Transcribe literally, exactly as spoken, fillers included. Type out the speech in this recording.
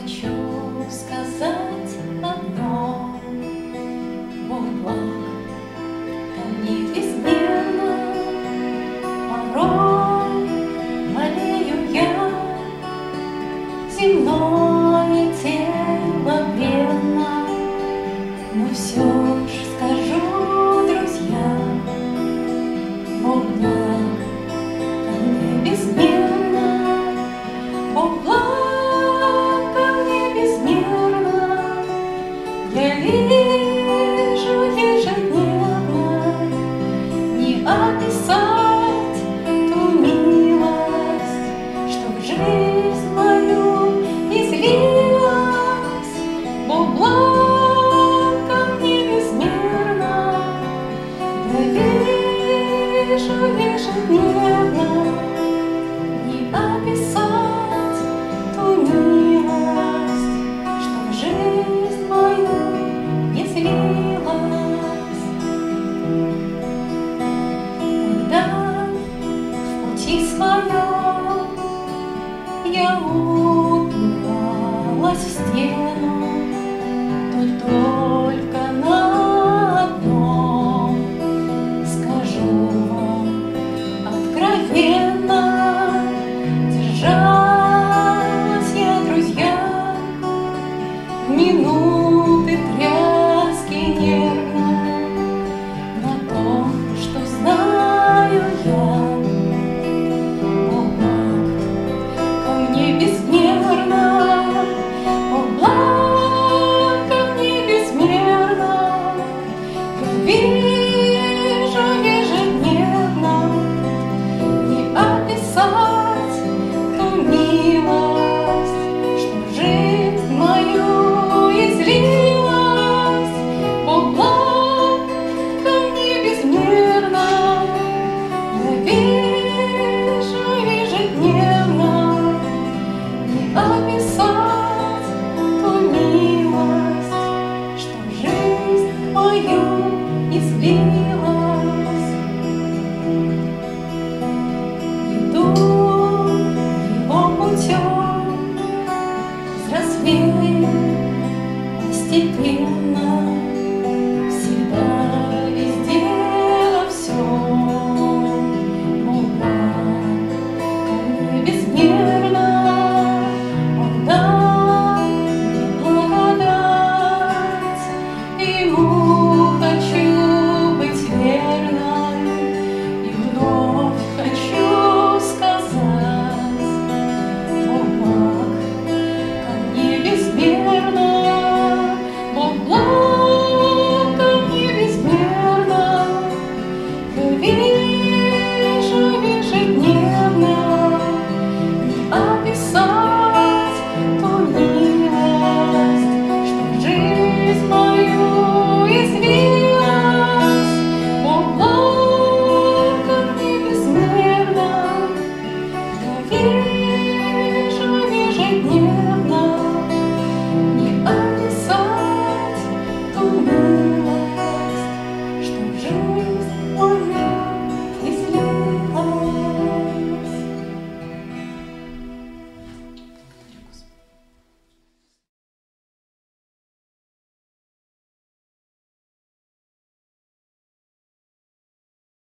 хочу сказать одно: Бог благ ко мне безмерно. Порой болею я, земное тело бренно, но все ж скажу, друзья, Бог благ ко мне безмерно. Бог благ ко мне безмерно. Я вижу ежедневно, не описать ту милость, что в жизнь мою излилась. Бог благ ко мне безмерно. Я вижу ежедневно, не описать ту милость, что в жизнь мою излилась. Когда в пути своем я упиралась в стену, то только на одном скажу вам откровенно: держалась я, друзья, в минуты тряски нервной на том, что знаю я. Бог благ ко мне безмерно. Бог благ ко мне безмерно. Я вижу ежедневно, не описать ту милость, что в жизнь мою излилась. Бог благ ко мне безмерно. Я вижу ежедневно, не описать ту милость, что в жизнь мою излилась. Иду его путем, взрослею постепенно, всегда, везде, во всем. Бог благ ко мне безмерно. Он дал мне благодать, ему хочу быть верной, и вновь хочу сказать: Бог благ ко мне безмерно. Бог благ ко мне безмерно. Я вижу ежедневно, не описать ту милость, что в жизнь мою излилась. Бог благ ко мне безмерно. Я вижу ежедневно, не описать ту милость.